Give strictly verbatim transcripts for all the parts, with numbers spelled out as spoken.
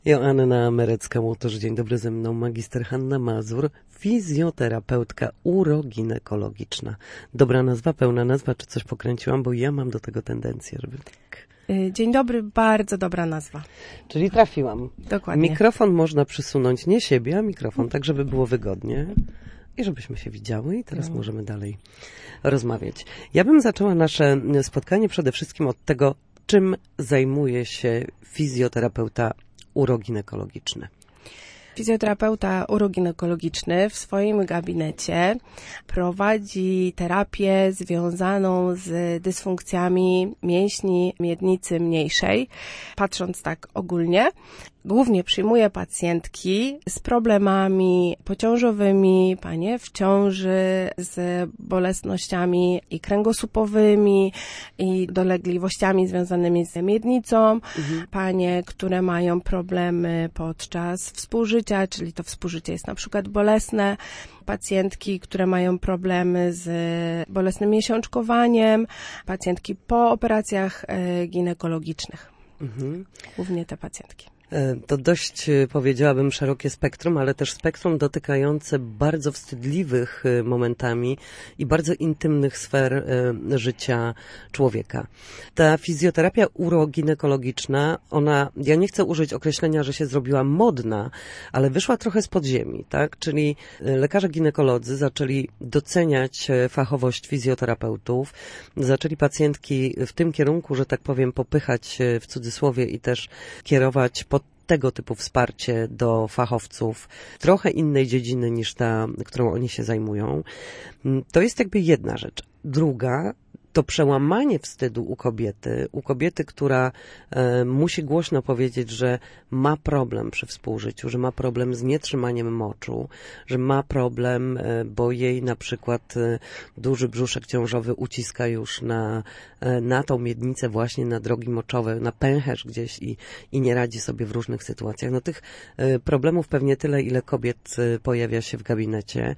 Joanna Merecka-Łotosz, dzień dobry, ze mną magister Hanna Mazur, fizjoterapeutka uroginekologiczna. Dobra nazwa, pełna nazwa, czy coś pokręciłam, bo ja mam do tego tendencję, żeby tak... Dzień dobry, bardzo dobra nazwa. Czyli trafiłam. Dokładnie. Mikrofon można przysunąć, nie siebie, a mikrofon, tak żeby było wygodnie i żebyśmy się widziały i teraz no. możemy dalej rozmawiać. Ja bym zaczęła nasze spotkanie przede wszystkim od tego, czym zajmuje się fizjoterapeuta uroginekologiczny. Fizjoterapeuta uroginekologiczny w swoim gabinecie prowadzi terapię związaną z dysfunkcjami mięśni miednicy mniejszej. Patrząc tak ogólnie, głównie przyjmuje pacjentki z problemami pociążowymi, panie w ciąży, z bolesnościami i kręgosłupowymi, i dolegliwościami związanymi z miednicą, mhm. panie, które mają problemy podczas współżycia, czyli to współżycie jest na przykład bolesne, pacjentki, które mają problemy z bolesnym miesiączkowaniem, pacjentki po operacjach ginekologicznych. Mhm. Głównie te pacjentki. To dość, powiedziałabym, szerokie spektrum, ale też spektrum dotykające bardzo wstydliwych momentami i bardzo intymnych sfer życia człowieka. Ta fizjoterapia uroginekologiczna, ona, ja nie chcę użyć określenia, że się zrobiła modna, ale wyszła trochę z podziemi, tak? Czyli lekarze ginekolodzy zaczęli doceniać fachowość fizjoterapeutów, zaczęli pacjentki w tym kierunku, że tak powiem, popychać w cudzysłowie i też kierować pod tego typu wsparcie do fachowców trochę innej dziedziny niż ta, którą oni się zajmują. To jest jakby jedna rzecz. Druga to przełamanie wstydu u kobiety, u kobiety, która e, musi głośno powiedzieć, że ma problem przy współżyciu, że ma problem z nietrzymaniem moczu, że ma problem, e, bo jej na przykład e, duży brzuszek ciążowy uciska już na, e, na tą miednicę, właśnie na drogi moczowe, na pęcherz gdzieś i, i nie radzi sobie w różnych sytuacjach. No tych e, problemów pewnie tyle, ile kobiet e, pojawia się w gabinecie.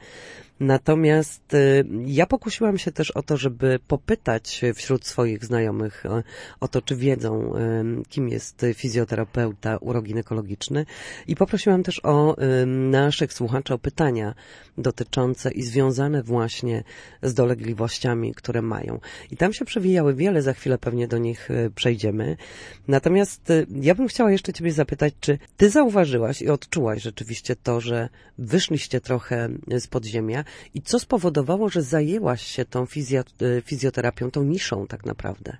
Natomiast y, ja pokusiłam się też o to, żeby popytać wśród swoich znajomych o, o to, czy wiedzą, y, kim jest fizjoterapeuta uroginekologiczny, i poprosiłam też o y, naszych słuchaczy o pytania dotyczące i związane właśnie z dolegliwościami, które mają. I tam się przewijały wiele, za chwilę pewnie do nich y, przejdziemy. Natomiast y, ja bym chciała jeszcze ciebie zapytać, czy ty zauważyłaś i odczułaś rzeczywiście to, że wyszliście trochę z podziemia, i co spowodowało, że zajęłaś się tą fizjo, fizjoterapią, tą niszą tak naprawdę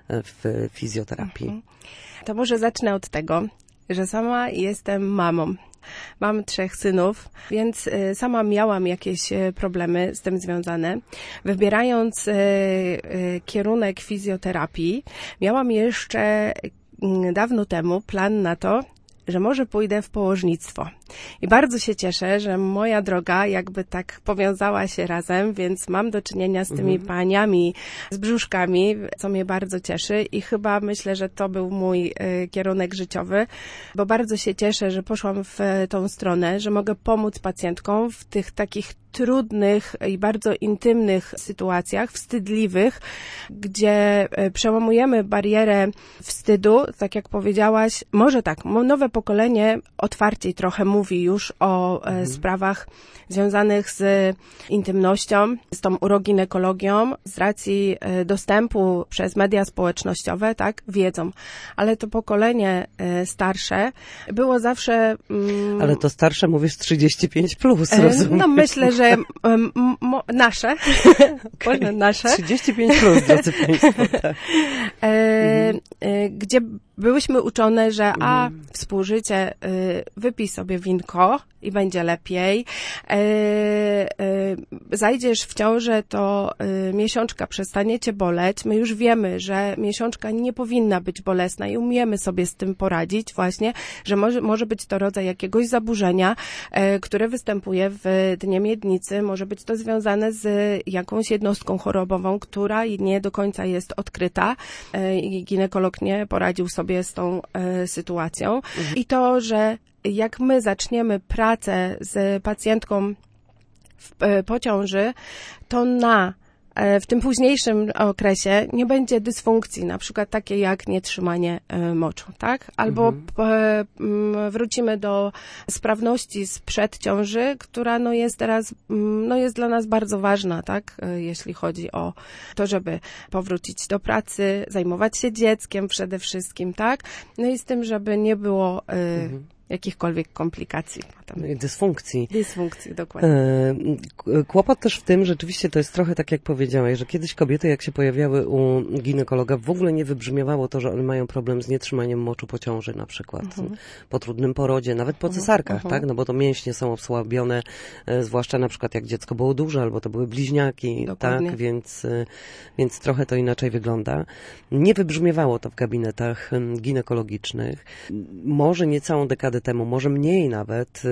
w fizjoterapii? Mhm. To może zacznę od tego, że sama jestem mamą. Mam trzech synów, więc sama miałam jakieś problemy z tym związane. Wybierając kierunek fizjoterapii, miałam jeszcze dawno temu plan na to, że może pójdę w położnictwo. I bardzo się cieszę, że moja droga jakby tak powiązała się razem, więc mam do czynienia z tymi mhm. paniami z brzuszkami, co mnie bardzo cieszy, i chyba myślę, że to był mój y, kierunek życiowy, bo bardzo się cieszę, że poszłam w y, tą stronę, że mogę pomóc pacjentkom w tych takich trudnych i bardzo intymnych sytuacjach, wstydliwych, gdzie y, przełamujemy barierę wstydu, tak jak powiedziałaś. Może tak, nowe pokolenie otwarciej trochę mówi już o mhm. sprawach związanych z intymnością, z tą uroginekologią, z racji dostępu przez media społecznościowe, tak, wiedzą. Ale to pokolenie starsze było zawsze... Mm, Ale to starsze mówisz trzydzieści pięć plus, rozumiem. No myślę, że m, mo, nasze, okay. nasze. trzydzieści pięć plus, drodzy Państwo. Tak. E, mhm. e, gdzie byłyśmy uczone, że a, współżycie, y, wypij sobie winko i będzie lepiej. E, e, zajdziesz w ciążę, to y, miesiączka przestanie cię boleć. My już wiemy, że miesiączka nie powinna być bolesna i umiemy sobie z tym poradzić właśnie, że może, może być to rodzaj jakiegoś zaburzenia, e, które występuje w dnie miednicy. Może być to związane z jakąś jednostką chorobową, która nie do końca jest odkryta e, i ginekolog nie poradził sobie z tą e, sytuacją. Mhm. I to, że jak my zaczniemy pracę z pacjentką w, e, po ciąży, to na w tym późniejszym okresie nie będzie dysfunkcji, na przykład takie jak nietrzymanie moczu, tak? Albo mhm. wrócimy do sprawności sprzed ciąży, która no jest teraz, no jest dla nas bardzo ważna, tak? Jeśli chodzi o to, żeby powrócić do pracy, zajmować się dzieckiem przede wszystkim, tak? No i z tym, żeby nie było mhm. jakichkolwiek komplikacji. Dysfunkcji. Dysfunkcji, dokładnie. E, kłopot też w tym, rzeczywiście to jest trochę tak, jak powiedziałaś, że kiedyś kobiety, jak się pojawiały u ginekologa, w ogóle nie wybrzmiewało to, że one mają problem z nietrzymaniem moczu po ciąży na przykład, uh-huh. po trudnym porodzie, nawet po cesarkach, uh-huh. tak? No bo to mięśnie są osłabione, e, zwłaszcza na przykład jak dziecko było duże, albo to były bliźniaki, dokładnie. Tak? Więc, e, więc trochę to inaczej wygląda. Nie wybrzmiewało to w gabinetach ginekologicznych. Może nie całą dekadę temu, może mniej nawet,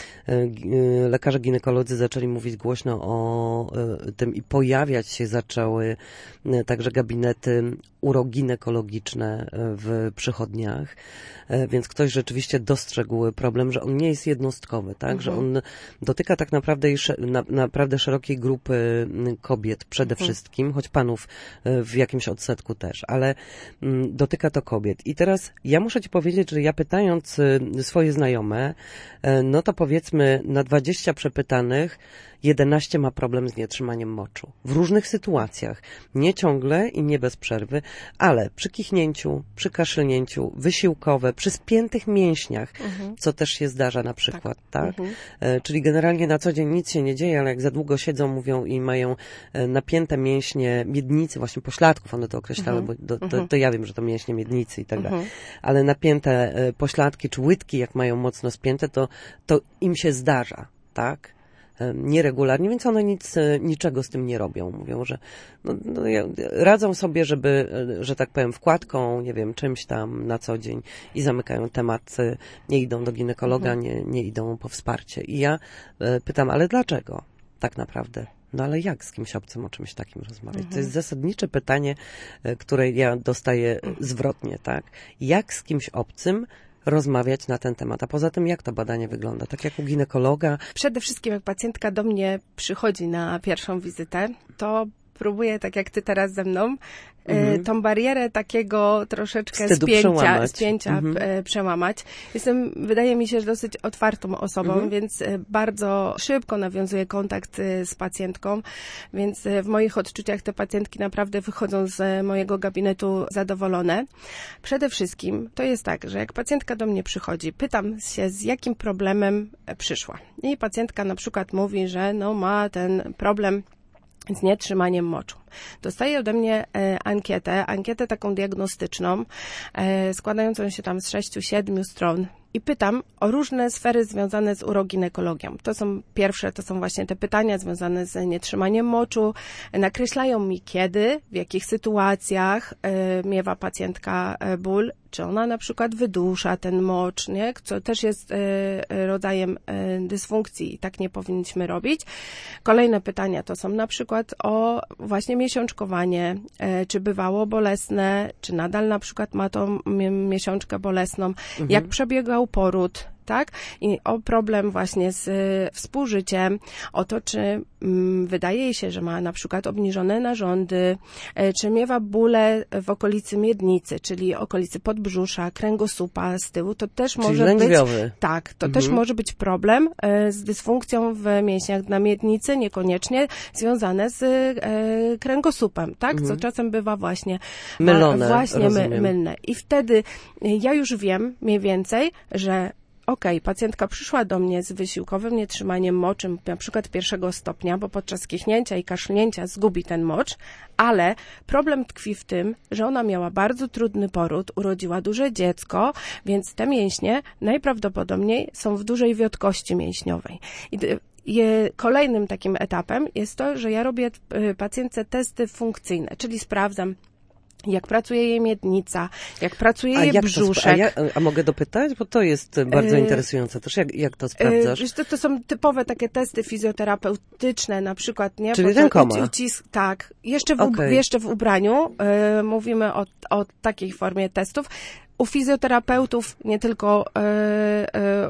lekarze ginekolodzy zaczęli mówić głośno o tym i pojawiać się zaczęły także gabinety uroginekologiczne w przychodniach, więc ktoś rzeczywiście dostrzegł problem, że on nie jest jednostkowy, tak, mhm. że on dotyka tak naprawdę, na, naprawdę szerokiej grupy kobiet przede mhm. wszystkim, choć panów w jakimś odsetku też, ale dotyka to kobiet. I teraz ja muszę ci powiedzieć, że ja pytając swoje znajome, no to powiedzmy na dwadzieścia przepytanych jedenaście ma problem z nietrzymaniem moczu. W różnych sytuacjach. Nie ciągle i nie bez przerwy, ale przy kichnięciu, przy kaszlnięciu, wysiłkowe, przy spiętych mięśniach, mhm. co też się zdarza na przykład, tak? tak? Mhm. E, czyli generalnie na co dzień nic się nie dzieje, ale jak za długo siedzą, mówią i mają e, napięte mięśnie miednicy, właśnie pośladków, one to określały, mhm. bo do, to, to ja wiem, że to mięśnie miednicy i tak dalej. Mhm. Ale napięte e, pośladki czy łydki, jak mają mocno spięte, to, to im się zdarza, tak? Nieregularnie, więc one nic, niczego z tym nie robią. Mówią, że no, no, radzą sobie, żeby, że tak powiem, wkładką, nie wiem, czymś tam na co dzień i zamykają temat, nie idą do ginekologa, mhm. nie, nie idą po wsparcie. I ja pytam, ale dlaczego tak naprawdę? No ale jak z kimś obcym o czymś takim rozmawiać? Mhm. To jest zasadnicze pytanie, które ja dostaję zwrotnie, tak? Jak z kimś obcym rozmawiać na ten temat. A poza tym, jak to badanie wygląda? Tak jak u ginekologa? Przede wszystkim, jak pacjentka do mnie przychodzi na pierwszą wizytę, to próbuję, tak jak ty teraz ze mną, mhm. tą barierę takiego troszeczkę Wstydu spięcia, przełamać. spięcia mhm. przełamać. Jestem, wydaje mi się, że dosyć otwartą osobą, mhm. więc bardzo szybko nawiązuję kontakt z pacjentką, więc w moich odczuciach te pacjentki naprawdę wychodzą z mojego gabinetu zadowolone. Przede wszystkim to jest tak, że jak pacjentka do mnie przychodzi, pytam się, z jakim problemem przyszła. I pacjentka na przykład mówi, że no ma ten problem z nietrzymaniem moczu. Dostaje ode mnie e, ankietę, ankietę taką diagnostyczną, e, składającą się tam z sześciu, siedmiu stron i pytam o różne sfery związane z uroginekologią. To są pierwsze, to są właśnie te pytania związane z nietrzymaniem moczu. Nakreślają mi kiedy, w jakich sytuacjach e, miewa pacjentka e, ból, czy ona na przykład wydusza ten mocz, nie? Co też jest e, rodzajem e, dysfunkcji i tak nie powinniśmy robić. Kolejne pytania to są na przykład o właśnie miesiączkowanie, e, czy bywało bolesne, czy nadal na przykład ma tą miesiączkę bolesną, mhm. jak przebiegał poród, tak? I o problem właśnie z y, współżyciem, o to, czy mm, wydaje jej się, że ma na przykład obniżone narządy, y, czy miewa bóle w okolicy miednicy, czyli okolicy podbrzusza, kręgosłupa z tyłu, to też czyli może lędźwiowy. być, tak, to mhm. też może być problem y, z dysfunkcją w mięśniach na miednicy, niekoniecznie związane z y, kręgosłupem, tak? Mhm. Co czasem bywa właśnie mylone, właśnie my, mylne. I wtedy y, ja już wiem mniej więcej, że Okej, okay, pacjentka przyszła do mnie z wysiłkowym nietrzymaniem moczy, na przykład pierwszego stopnia, bo podczas kichnięcia i kaszlnięcia zgubi ten mocz, ale problem tkwi w tym, że ona miała bardzo trudny poród, urodziła duże dziecko, więc te mięśnie najprawdopodobniej są w dużej wiotkości mięśniowej. I Je, kolejnym takim etapem jest to, że ja robię pacjentce testy funkcyjne, czyli sprawdzam, jak pracuje jej miednica, jak pracuje a jej jak brzuszek. To, a, ja, a mogę dopytać? Bo to jest bardzo interesujące też. Jak, jak to sprawdzasz? Yy, to, to są typowe takie testy fizjoterapeutyczne, na przykład, nie? Czyli rękoma. Ucisk, tak. Jeszcze w, okay. jeszcze w ubraniu yy, mówimy o, o takiej formie testów. U fizjoterapeutów, nie tylko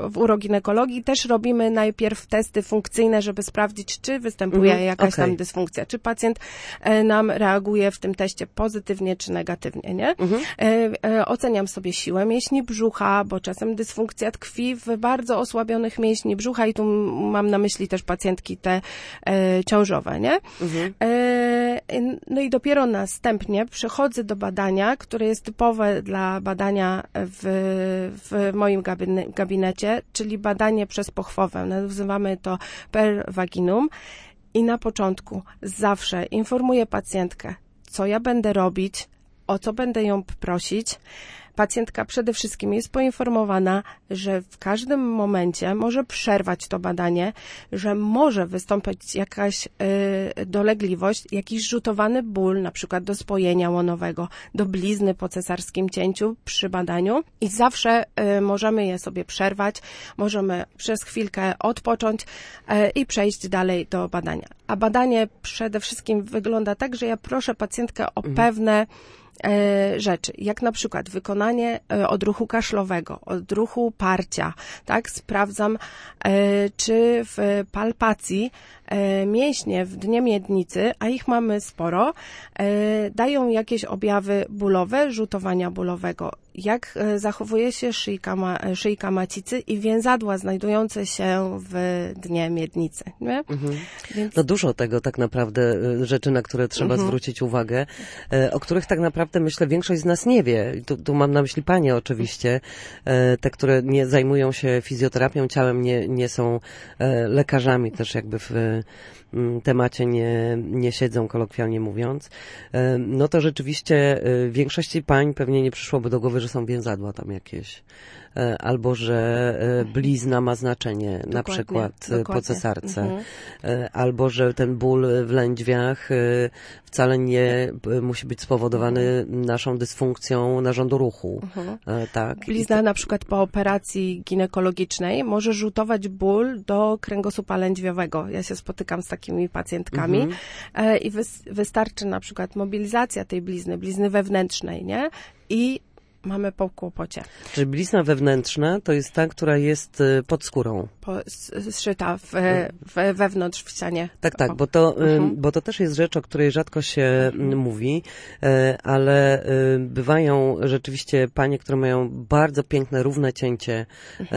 w uroginekologii też robimy najpierw testy funkcyjne, żeby sprawdzić, czy występuje Mhm, jakaś okay. tam dysfunkcja, czy pacjent e, nam reaguje w tym teście pozytywnie, czy negatywnie, nie? Mhm. E, e, oceniam sobie siłę mięśni brzucha, bo czasem dysfunkcja tkwi w bardzo osłabionych mięśni brzucha i tu mam na myśli też pacjentki te e, ciążowe, nie? Mhm. E, no i dopiero następnie przechodzę do badania, które jest typowe dla badania w, w moim gabine, gabinecie, czyli badanie przez pochwowę. Nazywamy to per vaginum i na początku zawsze informuję pacjentkę, co ja będę robić, o co będę ją prosić. Pacjentka przede wszystkim jest poinformowana, że w każdym momencie może przerwać to badanie, że może wystąpić jakaś y, dolegliwość, jakiś rzutowany ból, na przykład do spojenia łonowego, do blizny po cesarskim cięciu przy badaniu i zawsze y, możemy je sobie przerwać, możemy przez chwilkę odpocząć y, i przejść dalej do badania. A badanie przede wszystkim wygląda tak, że ja proszę pacjentkę o pewne rzeczy, jak na przykład wykonanie odruchu kaszlowego, odruchu parcia, tak? Sprawdzam, czy w palpacji mięśnie w dnie miednicy, a ich mamy sporo, dają jakieś objawy bólowe, rzutowania bólowego. Jak zachowuje się szyjka, ma, szyjka macicy i więzadła znajdujące się w dnie miednicy. Nie? Mhm. Więc... No dużo tego tak naprawdę, rzeczy, na które trzeba mhm. zwrócić uwagę, o których tak naprawdę myślę większość z nas nie wie. Tu, tu mam na myśli panie oczywiście, te, które nie zajmują się fizjoterapią ciałem, nie, nie są lekarzami też jakby w temacie nie, nie siedzą, kolokwialnie mówiąc, no to rzeczywiście większości pań pewnie nie przyszłoby do głowy, że są więzadła tam jakieś, albo że blizna ma znaczenie, dokładnie, na przykład dokładnie. Po cesarce, mhm. albo że ten ból w lędźwiach wcale nie musi być spowodowany naszą dysfunkcją narządu ruchu. Mhm. Tak. Blizna na przykład po operacji ginekologicznej może rzutować ból do kręgosłupa lędźwiowego. Ja się spotykam z takimi pacjentkami mhm. i wystarczy na przykład mobilizacja tej blizny, blizny wewnętrznej, nie? I mamy po kłopocie. Czyli blizna wewnętrzna to jest ta, która jest pod skórą. Po, zszyta w, w, wewnątrz w ścianie. Tak, tak, bo to, mhm. bo to też jest rzecz, o której rzadko się mhm. mówi, ale bywają rzeczywiście panie, które mają bardzo piękne, równe cięcie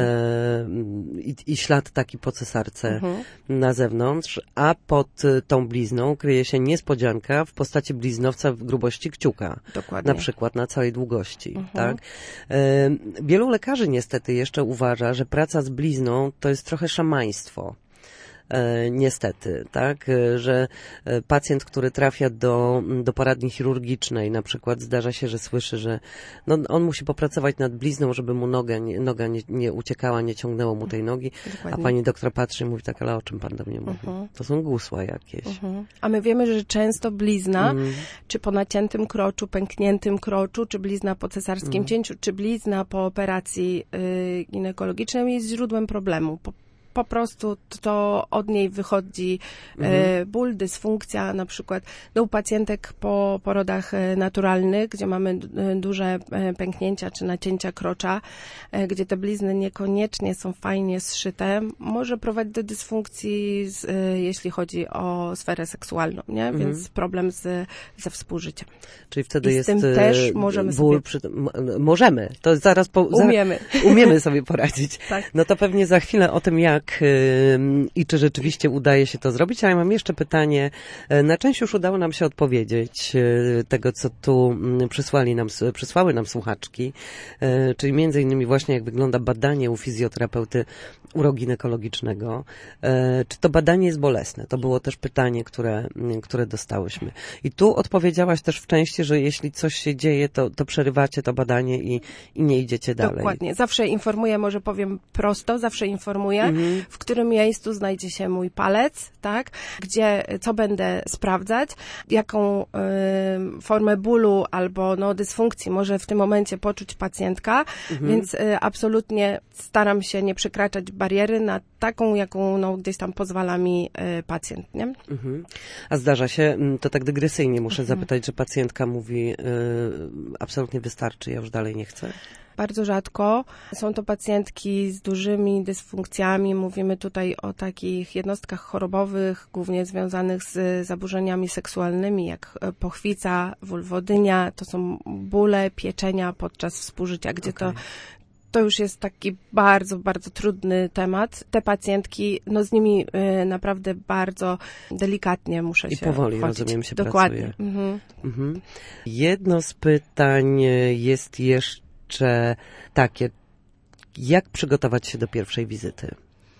mhm. i, i ślad taki po cesarce mhm. na zewnątrz, a pod tą blizną kryje się niespodzianka w postaci bliznowca w grubości kciuka. Dokładnie. Na przykład na całej długości. Mhm. Tak? Wielu lekarzy niestety jeszcze uważa, że praca z blizną to jest trochę szamaństwo. Niestety, tak, że pacjent, który trafia do, do poradni chirurgicznej, na przykład zdarza się, że słyszy, że no, on musi popracować nad blizną, żeby mu noga, nie, noga nie, nie uciekała, nie ciągnęło mu tej nogi, dokładnie. A pani doktor patrzy i mówi tak, ale o czym pan do mnie mówi? Uh-huh. To są gusła jakieś. Uh-huh. A my wiemy, że często blizna, mm. czy po naciętym kroczu, pękniętym kroczu, czy blizna po cesarskim mm. cięciu, czy blizna po operacji y, ginekologicznej jest źródłem problemu. Po, Po prostu to od niej wychodzi mhm. e, ból, dysfunkcja, na przykład no, u pacjentek po porodach naturalnych, gdzie mamy d- duże pęknięcia czy nacięcia krocza, e, gdzie te blizny niekoniecznie są fajnie zszyte, może prowadzić do dysfunkcji, z, e, jeśli chodzi o sferę seksualną, nie? Mhm. Więc problem z, ze współżyciem. Czyli wtedy I jest z tym też możemy ból sobie... Przy... Możemy, to zaraz... Po... Umiemy. Umiemy sobie poradzić. Tak. No to pewnie za chwilę o tym, jak i czy rzeczywiście udaje się to zrobić, ale mam jeszcze pytanie. Na część już udało nam się odpowiedzieć tego, co tu przysłali nam, przysłały nam słuchaczki, czyli między innymi właśnie jak wygląda badanie u fizjoterapeuty uroginekologicznego. Czy to badanie jest bolesne? To było też pytanie, które, które dostałyśmy. I tu odpowiedziałaś też w części, że jeśli coś się dzieje, to, to przerywacie to badanie i, i nie idziecie dalej. Dokładnie. Zawsze informuję, może powiem prosto, zawsze informuję, mhm. w którym miejscu znajdzie się mój palec, tak? Gdzie, co będę sprawdzać, jaką y, formę bólu albo no, dysfunkcji może w tym momencie poczuć pacjentka, mhm. więc y, absolutnie staram się nie przekraczać bariery na taką, jaką no, gdzieś tam pozwala mi y, pacjent, nie? Mhm. A zdarza się, to tak dygresyjnie muszę mhm. zapytać, że pacjentka mówi y, absolutnie wystarczy, ja już dalej nie chcę? bardzo rzadko. Są to pacjentki z dużymi dysfunkcjami. Mówimy tutaj o takich jednostkach chorobowych, głównie związanych z zaburzeniami seksualnymi, jak pochwica, wulwodynia. To są bóle, pieczenia podczas współżycia, gdzie okay. to To już jest taki bardzo, bardzo trudny temat. Te pacjentki, no z nimi y, naprawdę bardzo delikatnie muszę I się powoli, wchodzić. rozumiem, się Dokładnie. pracuje. Mhm. Mhm. Jedno z pytań jest jeszcze takie, jak przygotować się do pierwszej wizyty?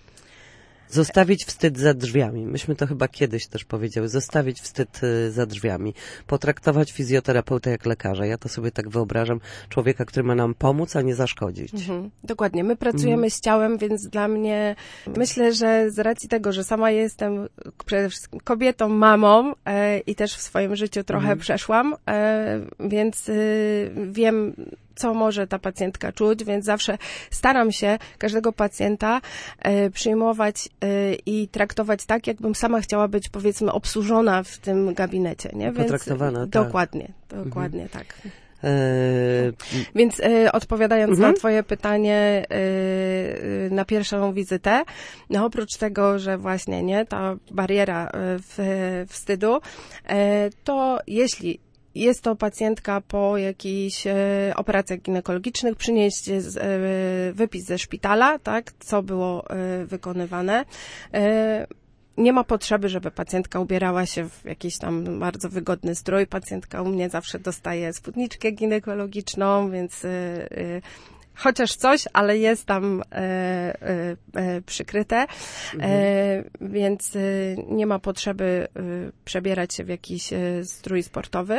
Zostawić wstyd za drzwiami. Myśmy to chyba kiedyś też powiedziały. Zostawić wstyd za drzwiami. Potraktować fizjoterapeutę jak lekarza. Ja to sobie tak wyobrażam. Człowieka, który ma nam pomóc, a nie zaszkodzić. Mhm. Dokładnie. My pracujemy mhm. z ciałem, więc dla mnie myślę, że z racji tego, że sama jestem przede wszystkim kobietą, mamą e, i też w swoim życiu trochę mhm. przeszłam, e, więc e, wiem, co może ta pacjentka czuć, więc zawsze staram się każdego pacjenta e, przyjmować e, i traktować tak, jakbym sama chciała być, powiedzmy, obsłużona w tym gabinecie, nie? Więc potraktowana, tak. Dokładnie, dokładnie mhm. tak. Eee... Więc e, odpowiadając mhm. na twoje pytanie e, na pierwszą wizytę, no oprócz tego, że właśnie, nie, ta bariera w, wstydu, e, to jeśli jest to pacjentka po jakichś e, operacjach ginekologicznych, przynieść z, e, wypis ze szpitala, tak, co było e, wykonywane. E, nie ma potrzeby, żeby pacjentka ubierała się w jakiś tam bardzo wygodny strój. Pacjentka u mnie zawsze dostaje spódniczkę ginekologiczną, więc e, e, chociaż coś, ale jest tam e, e, e, przykryte, mhm. e, więc e, nie ma potrzeby e, przebierać się w jakiś e, strój sportowy,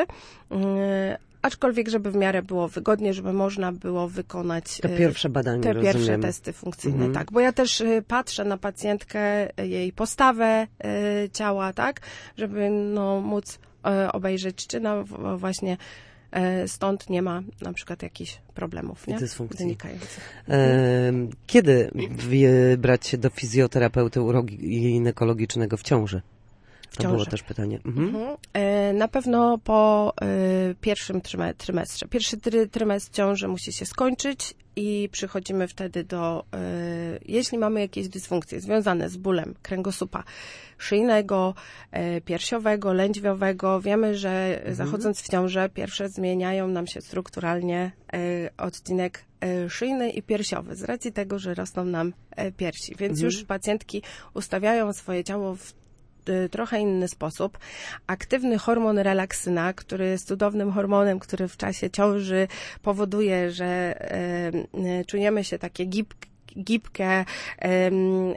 e, aczkolwiek żeby w miarę było wygodnie, żeby można było wykonać te pierwsze badania, te rozumiem. pierwsze testy funkcyjne, mhm. tak, bo ja też e, patrzę na pacjentkę, jej postawę e, ciała, tak, żeby no, móc e, obejrzeć, czy no, właśnie stąd nie ma na przykład jakichś problemów, nie? Dysfunkcji. Wynikających. E, kiedy wybrać się do fizjoterapeuty uroginekologicznego w ciąży? To było też pytanie. Mhm. Mhm. E, na pewno po e, pierwszym trymestrze. Pierwszy try, trymestr ciąży musi się skończyć i przychodzimy wtedy do, e, jeśli mamy jakieś dysfunkcje związane z bólem kręgosłupa szyjnego, e, piersiowego, lędźwiowego, wiemy, że mhm. zachodząc w ciążę pierwsze zmieniają nam się strukturalnie e, odcinek e, szyjny i piersiowy, z racji tego, że rosną nam e, piersi. Więc mhm. już pacjentki ustawiają swoje ciało w trochę inny sposób. Aktywny hormon relaksyna, który jest cudownym hormonem, który w czasie ciąży powoduje, że e, czujemy się takie gibkie, gibkie, e, e,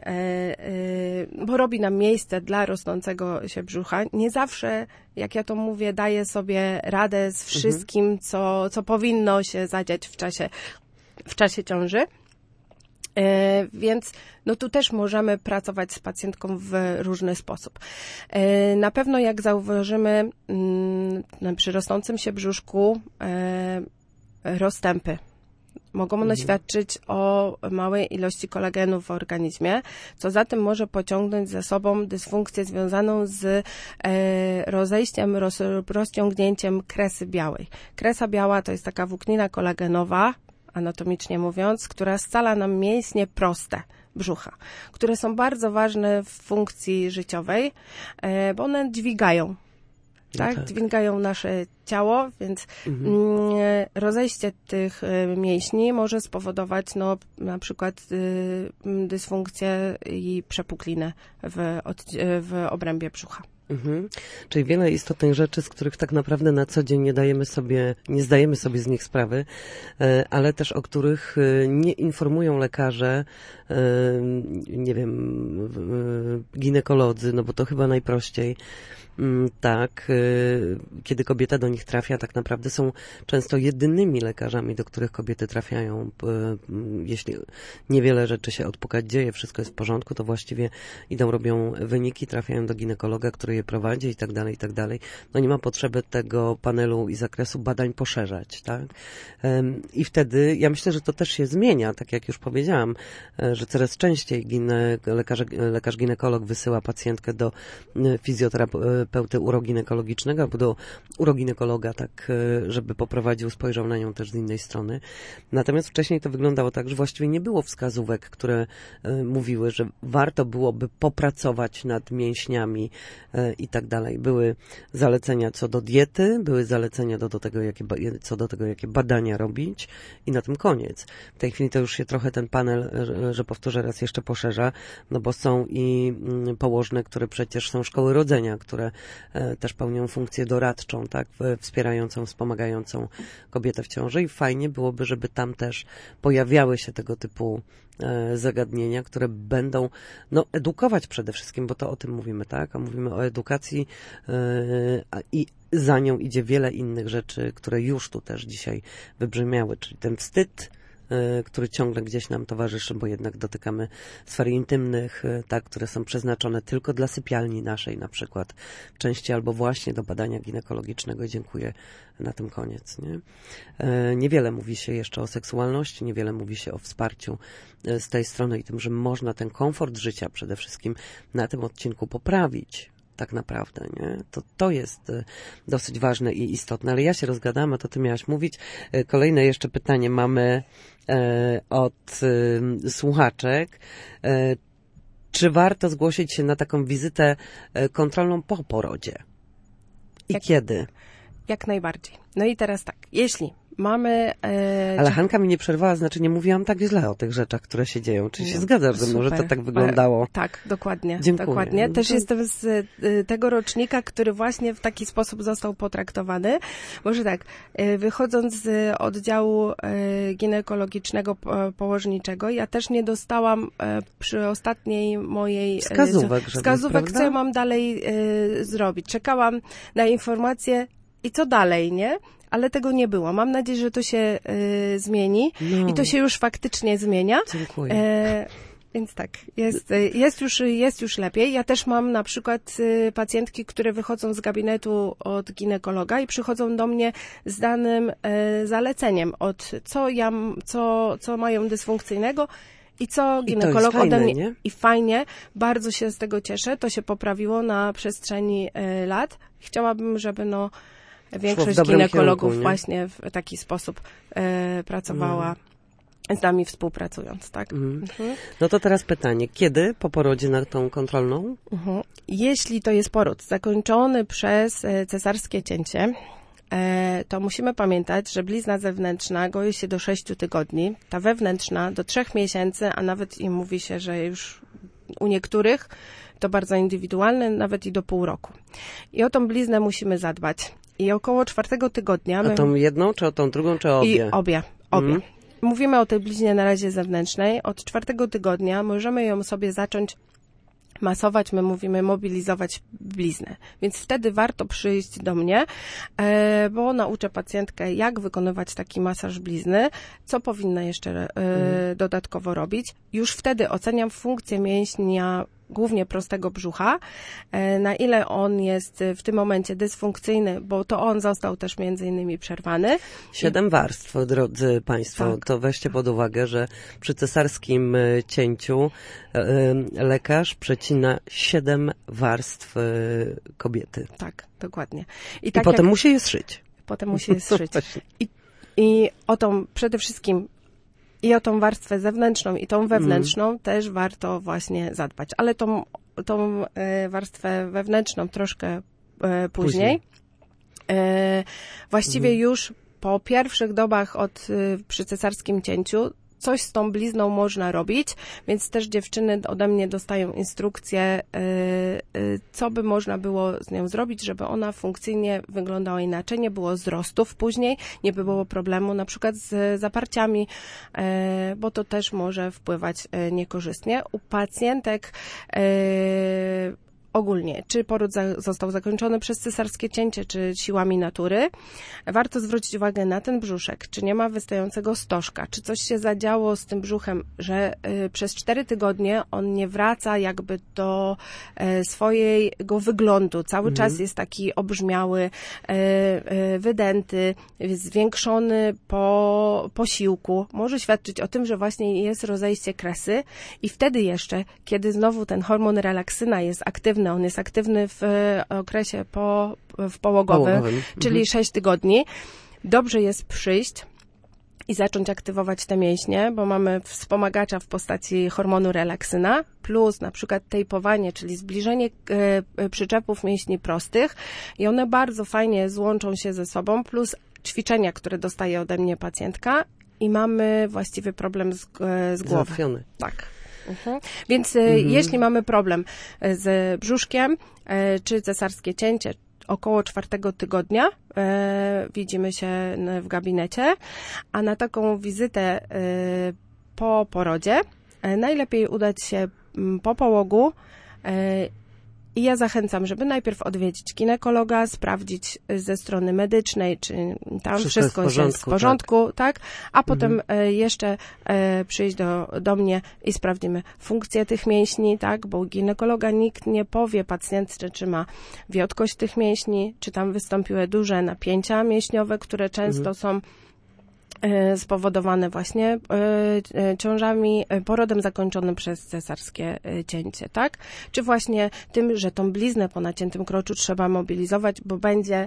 bo robi nam miejsce dla rosnącego się brzucha. Nie zawsze, jak ja to mówię, daje sobie radę z wszystkim, mhm. co, co powinno się zadziać w czasie, w czasie ciąży. E, więc no tu też możemy pracować z pacjentką w różny sposób. E, na pewno jak zauważymy m, przy rosnącym się brzuszku e, rozstępy, mogą one mhm. świadczyć o małej ilości kolagenu w organizmie, co za tym może pociągnąć za sobą dysfunkcję związaną z e, rozejściem, roz, rozciągnięciem kresy białej. Kresa biała to jest taka włóknina kolagenowa, anatomicznie mówiąc, która scala nam mięśnie proste brzucha, które są bardzo ważne w funkcji życiowej, bo one dźwigają, tak? tak. Dźwigają nasze ciało, więc mhm. rozejście tych mięśni może spowodować no, na przykład dysfunkcję i przepuklinę w, w obrębie brzucha. Mhm. Czyli wiele istotnych rzeczy, z których tak naprawdę na co dzień nie dajemy sobie, nie zdajemy sobie z nich sprawy, ale też o których nie informują lekarze, nie wiem, ginekolodzy, no bo to chyba najprościej. Tak, kiedy kobieta do nich trafia, tak naprawdę są często jedynymi lekarzami, do których kobiety trafiają. Jeśli niewiele rzeczy się odpukać dzieje, wszystko jest w porządku, to właściwie idą, robią wyniki, trafiają do ginekologa, który je prowadzi i tak dalej, i tak dalej. No nie ma potrzeby tego panelu i zakresu badań poszerzać, tak? I wtedy, ja myślę, że to też się zmienia, tak jak już powiedziałam, że coraz częściej gine, lekarz, lekarz ginekolog wysyła pacjentkę do fizjoterapeuty, terapeuty uroginekologicznego albo do uroginekologa, tak, żeby poprowadził, spojrzał na nią też z innej strony. Natomiast wcześniej to wyglądało tak, że właściwie nie było wskazówek, które mówiły, że warto byłoby popracować nad mięśniami i tak dalej. Były zalecenia co do diety, były zalecenia do, do tego, jakie, co do tego, jakie badania robić i na tym koniec. W tej chwili to już się trochę ten panel, że powtórzę raz, jeszcze poszerza, no bo są i położne, które przecież są szkoły rodzenia, które też pełnią funkcję doradczą, tak, wspierającą, wspomagającą kobietę w ciąży i fajnie byłoby, żeby tam też pojawiały się tego typu zagadnienia, które będą no, edukować przede wszystkim, bo to o tym mówimy, tak? A mówimy o edukacji yy, i za nią idzie wiele innych rzeczy, które już tu też dzisiaj wybrzmiały, czyli ten wstyd, który ciągle gdzieś nam towarzyszy, bo jednak dotykamy sfer intymnych, tak, które są przeznaczone tylko dla sypialni naszej na przykład, części albo właśnie do badania ginekologicznego. Dziękuję, na tym koniec. Nie? Niewiele mówi się jeszcze o seksualności, niewiele mówi się o wsparciu z tej strony i tym, że można ten komfort życia przede wszystkim na tym odcinku poprawić. Tak naprawdę, nie? To, to jest dosyć ważne i istotne, ale ja się rozgadam, a to ty miałaś mówić. Kolejne jeszcze pytanie mamy e, od e, słuchaczek. E, czy warto zgłosić się na taką wizytę kontrolną po porodzie? I jak, kiedy? Jak najbardziej. No i teraz tak, jeśli mamy... E, Ale Hanka mi nie przerwała, znaczy nie mówiłam tak źle o tych rzeczach, które się dzieją. Czy się no, zgadzasz ze mną, że to tak wyglądało? E, tak, dokładnie. Dziękuję. dokładnie. Też no to... jestem z e, tego rocznika, który właśnie w taki sposób został potraktowany. Może tak, e, wychodząc z oddziału e, ginekologicznego po, położniczego, ja też nie dostałam e, przy ostatniej mojej... Wskazówek, e, wskazówek co ja mam dalej e, zrobić. Czekałam na informacje i co dalej, nie? Ale tego nie było. Mam nadzieję, że to się y, zmieni no. i to się już faktycznie zmienia. Dziękuję. E, więc tak, jest, jest, już, jest już lepiej. Ja też mam na przykład y, pacjentki, które wychodzą z gabinetu od ginekologa i przychodzą do mnie z danym y, zaleceniem od co, ja, co, co mają dysfunkcyjnego i co ginekolog ode mnie. Nie? I fajnie, bardzo się z tego cieszę. To się poprawiło na przestrzeni y, lat. Chciałabym, żeby no większość ginekologów kierunku, właśnie w taki sposób e, pracowała no. z nami współpracując, tak? Mm. Mhm. No to teraz pytanie, kiedy po porodzie na tą kontrolną? Mhm. Jeśli to jest poród zakończony przez e, cesarskie cięcie, e, to musimy pamiętać, że blizna zewnętrzna goi się do sześciu tygodni, ta wewnętrzna do trzech miesięcy, a nawet i mówi się, że już u niektórych to bardzo indywidualne, nawet i do pół roku. I o tą bliznę musimy zadbać. I około czwartego tygodnia... My... O tą jedną, czy o tą drugą, czy o obie? I obie, obie. Mm. Mówimy o tej bliźnie na razie zewnętrznej. Od czwartego tygodnia możemy ją sobie zacząć masować, my mówimy mobilizować bliznę. Więc wtedy warto przyjść do mnie, e, bo nauczę pacjentkę, jak wykonywać taki masaż blizny, co powinna jeszcze e, mm. dodatkowo robić. Już wtedy oceniam funkcję mięśnia głównie prostego brzucha, na ile on jest w tym momencie dysfunkcyjny, bo to on został też między innymi przerwany. Siedem I... warstw, drodzy Państwo, tak. To weźcie pod uwagę, że przy cesarskim cięciu lekarz przecina siedem warstw kobiety. Tak, dokładnie. I, tak I potem jak... musi je zszyć. Potem musi je zszyć. I, I o tą przede wszystkim I o tą warstwę zewnętrzną i tą wewnętrzną mm. też warto właśnie zadbać. Ale tą, tą e, warstwę wewnętrzną troszkę e, później. później. E, właściwie mm. już po pierwszych dobach od, e, przy cesarskim cięciu coś z tą blizną można robić, więc też dziewczyny ode mnie dostają instrukcje, yy, yy, co by można było z nią zrobić, żeby ona funkcyjnie wyglądała inaczej, nie było wzrostów później, nie było problemu na przykład z zaparciami, yy, bo to też może wpływać yy, niekorzystnie. U pacjentek yy, ogólnie, czy poród za, został zakończony przez cesarskie cięcie, czy siłami natury, warto zwrócić uwagę na ten brzuszek, czy nie ma wystającego stożka, czy coś się zadziało z tym brzuchem, że y, przez cztery tygodnie on nie wraca jakby do y, swojego wyglądu. Cały mhm. czas jest taki obrzmiały, y, y, wydęty, zwiększony po posiłku. Może świadczyć o tym, że właśnie jest rozejście kresy i wtedy jeszcze, kiedy znowu ten hormon relaksyna jest aktywny aktywny. On jest aktywny w okresie po, w połogowym, Połogowym. czyli Mhm. sześć tygodni. Dobrze jest przyjść i zacząć aktywować te mięśnie, bo mamy wspomagacza w postaci hormonu relaksyna, plus na przykład tejpowanie, czyli zbliżenie e, przyczepów mięśni prostych i one bardzo fajnie złączą się ze sobą, plus ćwiczenia, które dostaje ode mnie pacjentka i mamy właściwy problem z, e, z głową. Załatwiony. Tak. Mhm. Więc e, Mhm. jeśli mamy problem z brzuszkiem, e, czy cesarskie cięcie, około czwartego tygodnia e, widzimy się w gabinecie, a na taką wizytę e, po porodzie e, najlepiej udać się m, po połogu e, i ja zachęcam, żeby najpierw odwiedzić ginekologa, sprawdzić ze strony medycznej, czy tam Wszystko wszystko, jest w jest w porządku, porządku, tak? A potem Mhm. e, jeszcze e, przyjść do, do mnie i sprawdzimy funkcję tych mięśni, tak? Bo u ginekologa nikt nie powie pacjentce, czy ma wiotkość tych mięśni, czy tam wystąpiły duże napięcia mięśniowe, które często Mhm. są spowodowane właśnie ciążami, porodem zakończonym przez cesarskie cięcie, tak? Czy właśnie tym, że tą bliznę po naciętym kroczu trzeba mobilizować, bo będzie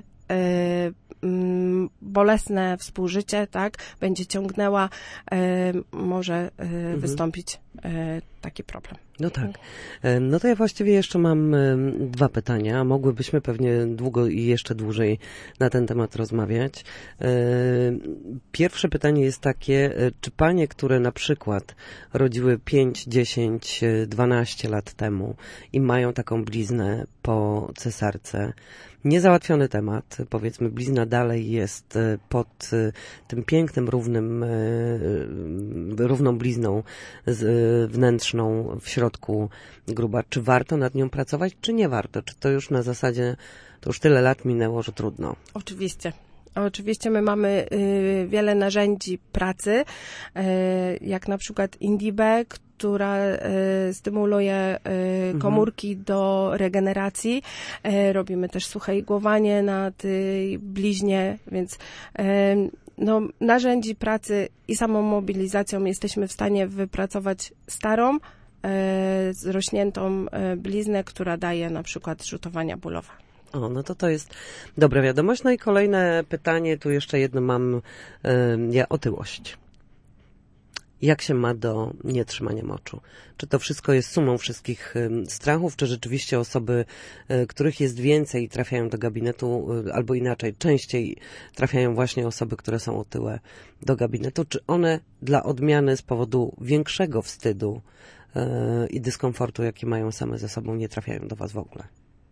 bolesne współżycie, tak? Będzie ciągnęła, może Mhm. wystąpić taki problem. No tak. E, No to ja właściwie jeszcze mam e, dwa pytania. Mogłybyśmy pewnie długo i jeszcze dłużej na ten temat rozmawiać. E, Pierwsze pytanie jest takie, e, czy panie, które na przykład rodziły pięć, dziesięć, dwanaście lat temu i mają taką bliznę po cesarce, niezałatwiony temat, powiedzmy, blizna dalej jest e, pod e, tym pięknym, równym, e, e, równą blizną z, e, wnętrzną w środku gruba. Czy warto nad nią pracować, czy nie warto? Czy to już na zasadzie, to już tyle lat minęło, że trudno? Oczywiście. Oczywiście my mamy y, wiele narzędzi pracy, y, jak na przykład Indibe, która y, stymuluje y, komórki mhm. do regeneracji. Y, robimy też suche igłowanie na tej bliźnie, więc y, no, narzędzi pracy i samą mobilizacją jesteśmy w stanie wypracować starą, y, zrośniętą y, bliznę, która daje na przykład zrzutowania bólowe. O, no to to jest dobra wiadomość. No i kolejne pytanie, tu jeszcze jedno mam, ja, otyłość. Jak się ma do nietrzymania moczu? Czy to wszystko jest sumą wszystkich strachów, czy rzeczywiście osoby, których jest więcej i trafiają do gabinetu, albo inaczej, częściej trafiają właśnie osoby, które są otyłe do gabinetu, czy one dla odmiany z powodu większego wstydu i dyskomfortu, jaki mają same ze sobą, nie trafiają do was w ogóle?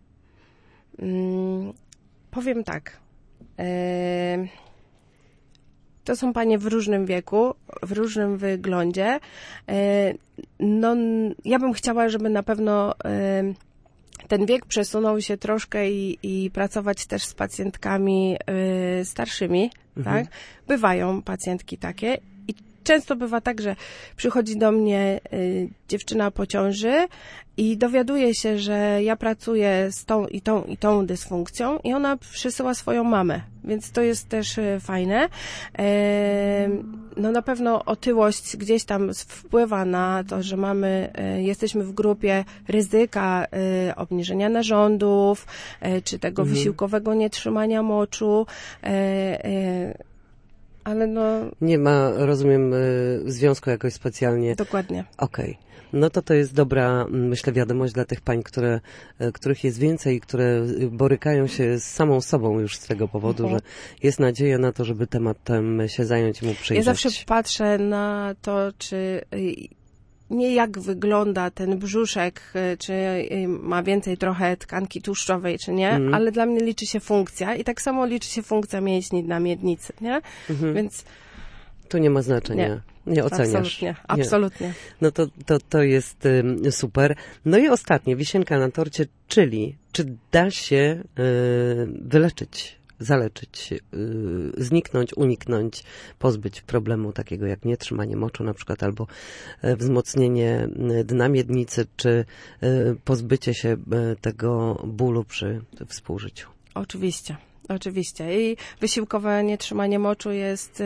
Hmm, powiem tak. Yy, to są panie w różnym wieku, w różnym wyglądzie. Yy, no, ja bym chciała, żeby na pewno yy, ten wiek przesunął się troszkę i, i pracować też z pacjentkami yy, starszymi, mhm. tak? Bywają pacjentki takie. Często bywa tak, że przychodzi do mnie y, dziewczyna po ciąży i dowiaduje się, że ja pracuję z tą i tą i tą dysfunkcją i ona przysyła swoją mamę, więc to jest też y, fajne. Y, no na pewno otyłość gdzieś tam wpływa na to, że mamy, y, jesteśmy w grupie ryzyka y, obniżenia narządów, y, czy tego mhm. wysiłkowego nietrzymania moczu, y, y, ale no... Nie ma, rozumiem, związku jakoś specjalnie. Dokładnie. Okej. Okay. No to to jest dobra, myślę, wiadomość dla tych pań, które, których jest więcej, które borykają się z samą sobą już z tego powodu, uh-huh. że jest nadzieja na to, żeby tematem się zająć i mu przyjrzeć. Ja zawsze patrzę na to, czy... nie jak wygląda ten brzuszek, czy ma więcej trochę tkanki tłuszczowej, czy nie, mm. ale dla mnie liczy się funkcja i tak samo liczy się funkcja mięśni na miednicy, nie? Mm-hmm. Więc... Tu nie ma znaczenia. Nie, nie oceniasz. Absolutnie, absolutnie. Nie. No to, to, to jest y, super. No i ostatnie, wisienka na torcie, czyli czy da się y, wyleczyć, zaleczyć, yy, zniknąć, uniknąć, pozbyć problemu takiego jak nietrzymanie moczu na przykład, albo yy, wzmocnienie dna miednicy, czy yy, pozbycie się yy, tego bólu przy współżyciu? Oczywiście. Oczywiście. I wysiłkowe nietrzymanie moczu jest y,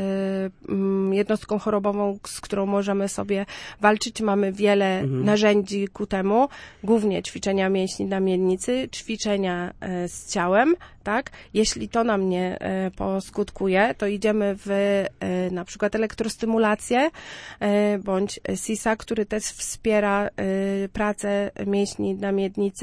y, jednostką chorobową, z którą możemy sobie walczyć. Mamy wiele mhm. narzędzi ku temu, głównie ćwiczenia mięśni na miednicy, ćwiczenia y, z ciałem, tak? Jeśli to nam nie y, poskutkuje, to idziemy w y, na przykład elektrostymulację y, bądź S I S A, który też wspiera y, pracę mięśni na miednicy.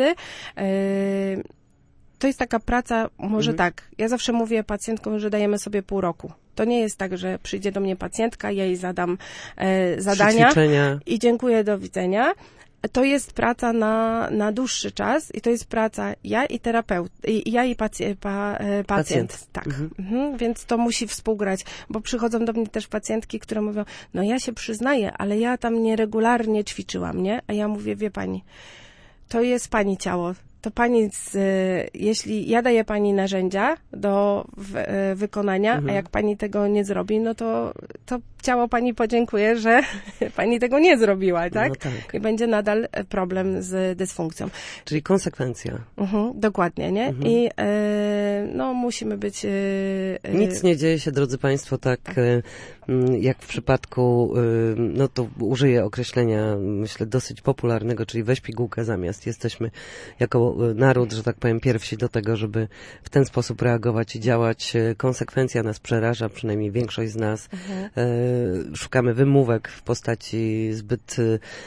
Y, To jest taka praca, może mhm. tak, ja zawsze mówię pacjentkom, że dajemy sobie pół roku. To nie jest tak, że przyjdzie do mnie pacjentka, ja jej zadam e, zadania i dziękuję, do widzenia. To jest praca na, na dłuższy czas i to jest praca ja i terapeut, i, ja i pac, pa, pacjent. pacjent. Tak. Mhm. Mhm. Więc to musi współgrać, bo przychodzą do mnie też pacjentki, które mówią, no ja się przyznaję, ale ja tam nieregularnie ćwiczyłam, nie? A ja mówię, wie pani, to jest pani ciało. To pani, z, jeśli ja daję pani narzędzia do w, wykonania, mhm. a jak pani tego nie zrobi, no to, to ciało pani podziękuje, że pani tego nie zrobiła, tak? No tak. I będzie nadal problem z dysfunkcją. Czyli konsekwencja. Mhm, dokładnie, nie? Mhm. I e, no musimy być... E, Nic nie dzieje się, drodzy państwo, tak, tak. E, jak w przypadku, e, no to użyję określenia, myślę, dosyć popularnego, czyli weź pigułkę zamiast. Jesteśmy jako naród, że tak powiem, pierwsi do tego, żeby w ten sposób reagować i działać. Konsekwencja nas przeraża, przynajmniej większość z nas. Mhm. E, szukamy wymówek w postaci zbyt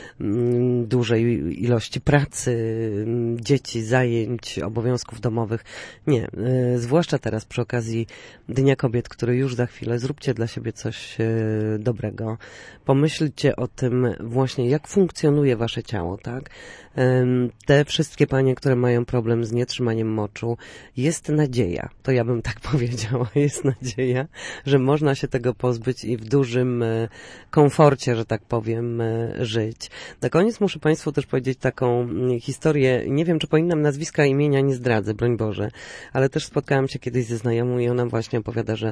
mm, dużej ilości pracy, dzieci, zajęć, obowiązków domowych. Nie. E, zwłaszcza teraz przy okazji Dnia Kobiet, który już za chwilę, zróbcie dla siebie coś e, dobrego. Pomyślcie o tym właśnie, jak funkcjonuje wasze ciało, tak? E, te wszystkie panie, które mają problem z nietrzymaniem moczu, jest nadzieja. To ja bym tak powiedziała. Jest nadzieja, że można się tego pozbyć i w dużym komforcie, że tak powiem, żyć. Na koniec muszę państwu też powiedzieć taką historię. Nie wiem, czy powinnam nazwiska, imienia nie zdradzę, broń Boże, ale też spotkałam się kiedyś ze znajomą i ona właśnie opowiada, że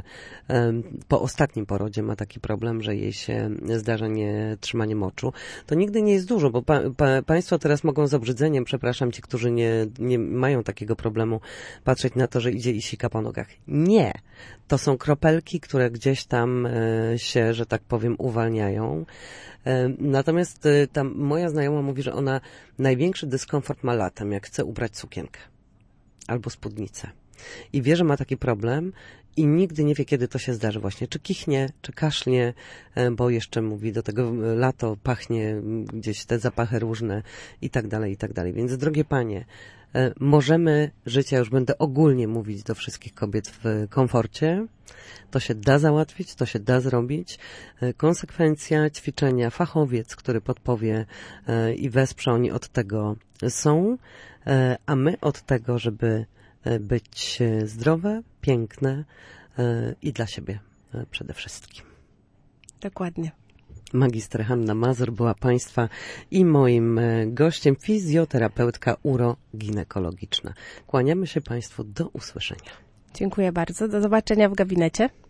po ostatnim porodzie ma taki problem, że jej się zdarza nietrzymanie moczu. To nigdy nie jest dużo, bo pa, pa, państwo teraz mogą z obrzydzeniem, przepraszam, ci, którzy nie, nie mają takiego problemu, patrzeć na to, że idzie i sika po nogach. Nie. To są kropelki, które gdzieś tam e, się, że tak powiem, uwalniają. E, natomiast e, ta moja znajoma mówi, że ona największy dyskomfort ma latem, jak chce ubrać sukienkę albo spódnicę. I wie, że ma taki problem i nigdy nie wie, kiedy to się zdarzy właśnie. Czy kichnie, czy kaszlnie, bo jeszcze mówi, do tego lato pachnie gdzieś te zapachy różne i tak dalej, i tak dalej. Więc drogie panie, możemy żyć, ja już będę ogólnie mówić do wszystkich kobiet w komforcie. To się da załatwić, to się da zrobić. Konsekwencja ćwiczenia, fachowiec, który podpowie i wesprze, oni od tego są, a my od tego, żeby być zdrowe, piękne i dla siebie przede wszystkim. Dokładnie. Magister Hanna Mazur była państwa i moim gościem, fizjoterapeutka uroginekologiczna. Kłaniamy się państwu, do usłyszenia. Dziękuję bardzo. Do zobaczenia w gabinecie.